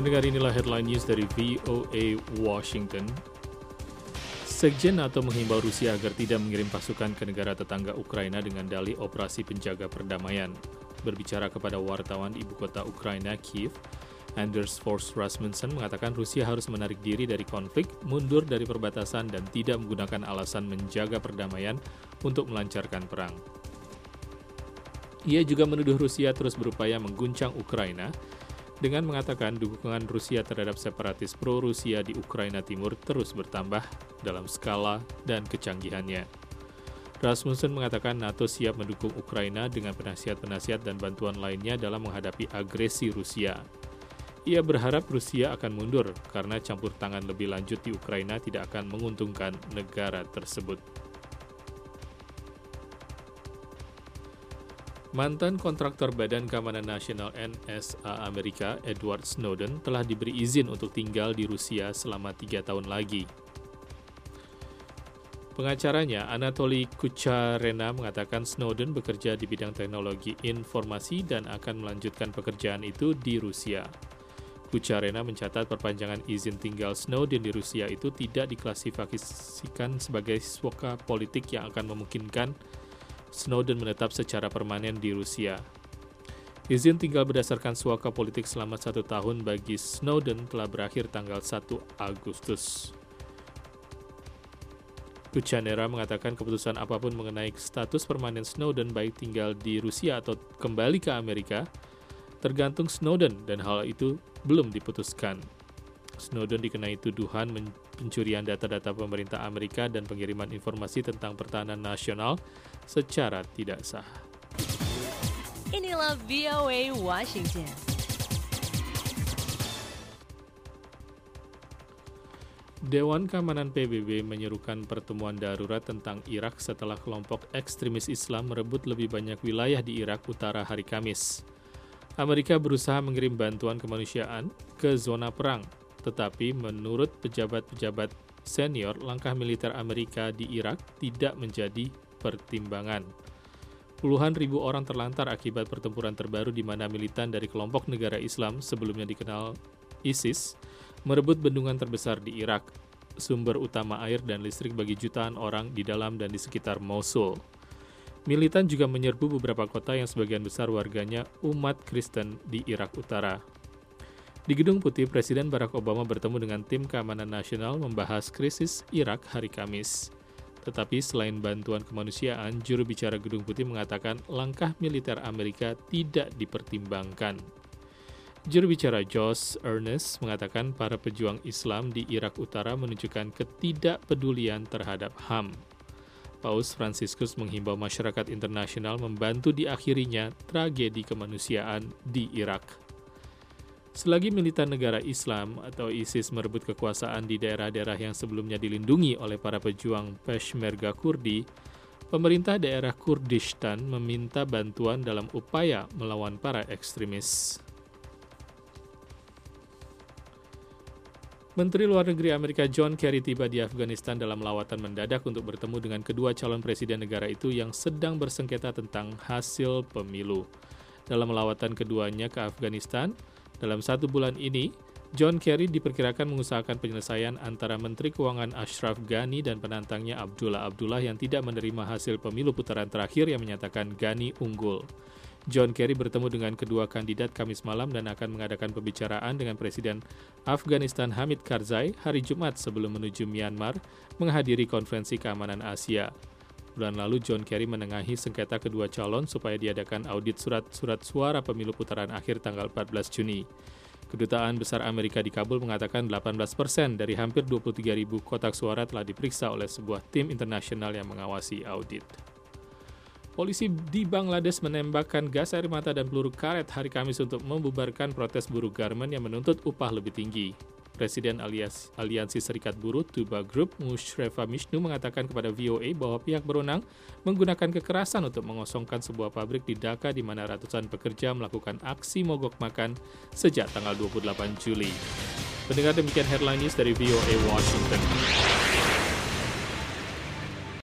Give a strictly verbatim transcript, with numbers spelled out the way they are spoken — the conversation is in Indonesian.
Pendengar, inilah headline news dari V O A Washington. Sekjen NATO menghimbau Rusia agar tidak mengirim pasukan ke negara tetangga Ukraina dengan dalih operasi penjaga perdamaian. Berbicara kepada wartawan di ibu kota Ukraina, Kiev, Anders Fogh Rasmussen mengatakan Rusia harus menarik diri dari konflik, mundur dari perbatasan, dan tidak menggunakan alasan menjaga perdamaian untuk melancarkan perang. Ia juga menuduh Rusia terus berupaya mengguncang Ukraina dengan mengatakan dukungan Rusia terhadap separatis pro-Rusia di Ukraina Timur terus bertambah dalam skala dan kecanggihannya. Rasmussen mengatakan NATO siap mendukung Ukraina dengan penasihat-penasihat dan bantuan lainnya dalam menghadapi agresi Rusia. Ia berharap Rusia akan mundur karena campur tangan lebih lanjut di Ukraina tidak akan menguntungkan negara tersebut. Mantan kontraktor Badan Keamanan Nasional N S A Amerika, Edward Snowden, telah diberi izin untuk tinggal di Rusia selama tiga tahun lagi. Pengacaranya, Anatoly Kucharena, mengatakan Snowden bekerja di bidang teknologi informasi dan akan melanjutkan pekerjaan itu di Rusia. Kucharena mencatat perpanjangan izin tinggal Snowden di Rusia itu tidak diklasifikasikan sebagai suaka politik yang akan memungkinkan Snowden menetap secara permanen di Rusia. Izin tinggal berdasarkan suaka politik selama satu tahun bagi Snowden telah berakhir tanggal satu Agustus. Kuchanera mengatakan keputusan apapun mengenai status permanen Snowden baik tinggal di Rusia atau kembali ke Amerika tergantung Snowden dan hal itu belum diputuskan. Snowden dikenai tuduhan pencurian data-data pemerintah Amerika dan pengiriman informasi tentang pertahanan nasional secara tidak sah. Inilah V O A Washington. Dewan Keamanan P B B menyerukan pertemuan darurat tentang Irak setelah kelompok ekstremis Islam merebut lebih banyak wilayah di Irak Utara hari Kamis. Amerika berusaha mengirim bantuan kemanusiaan ke zona perang, tetapi menurut pejabat-pejabat senior, langkah militer Amerika di Irak tidak menjadi pertimbangan. Puluhan ribu orang terlantar akibat pertempuran terbaru di mana militan dari kelompok negara Islam sebelumnya dikenal ISIS merebut bendungan terbesar di Irak, sumber utama air dan listrik bagi jutaan orang di dalam dan di sekitar Mosul. Militan juga menyerbu beberapa kota yang sebagian besar warganya umat Kristen di Irak Utara. Di Gedung Putih, Presiden Barack Obama bertemu dengan tim keamanan nasional membahas krisis Irak hari Kamis. Tetapi selain bantuan kemanusiaan, juru bicara Gedung Putih mengatakan langkah militer Amerika tidak dipertimbangkan. Juru bicara Josh Earnest mengatakan para pejuang Islam di Irak Utara menunjukkan ketidakpedulian terhadap H A M. Paus Fransiskus menghimbau masyarakat internasional membantu diakhirinya tragedi kemanusiaan di Irak. Selagi militan negara Islam atau ISIS merebut kekuasaan di daerah-daerah yang sebelumnya dilindungi oleh para pejuang Peshmerga Kurdi, pemerintah daerah Kurdistan meminta bantuan dalam upaya melawan para ekstremis. Menteri Luar Negeri Amerika John Kerry tiba di Afghanistan dalam lawatan mendadak untuk bertemu dengan kedua calon presiden negara itu yang sedang bersengketa tentang hasil pemilu. Dalam lawatan keduanya ke Afghanistan, dalam satu bulan ini, John Kerry diperkirakan mengusahakan penyelesaian antara Menteri Keuangan Ashraf Ghani dan penantangnya Abdullah Abdullah yang tidak menerima hasil pemilu putaran terakhir yang menyatakan Ghani unggul. John Kerry bertemu dengan kedua kandidat Kamis malam dan akan mengadakan pembicaraan dengan Presiden Afghanistan Hamid Karzai hari Jumat sebelum menuju Myanmar menghadiri konferensi keamanan Asia. Bulan lalu John Kerry menengahi sengketa kedua calon supaya diadakan audit surat-surat suara pemilu putaran akhir tanggal empat belas Juni. Kedutaan Besar Amerika di Kabul mengatakan delapan belas persen dari hampir dua puluh tiga ribu kotak suara telah diperiksa oleh sebuah tim internasional yang mengawasi audit. Polisi di Bangladesh menembakkan gas air mata dan peluru karet hari Kamis untuk membubarkan protes buruh garmen yang menuntut upah lebih tinggi. Presiden Alias, Aliansi Serikat Buruh Tuba Group, Mushrefa Mishnu, mengatakan kepada V O A bahwa pihak berwenang menggunakan kekerasan untuk mengosongkan sebuah pabrik di Dhaka di mana ratusan pekerja melakukan aksi mogok makan sejak tanggal dua puluh delapan Juli. Pendengar, demikian headline news dari V O A Washington.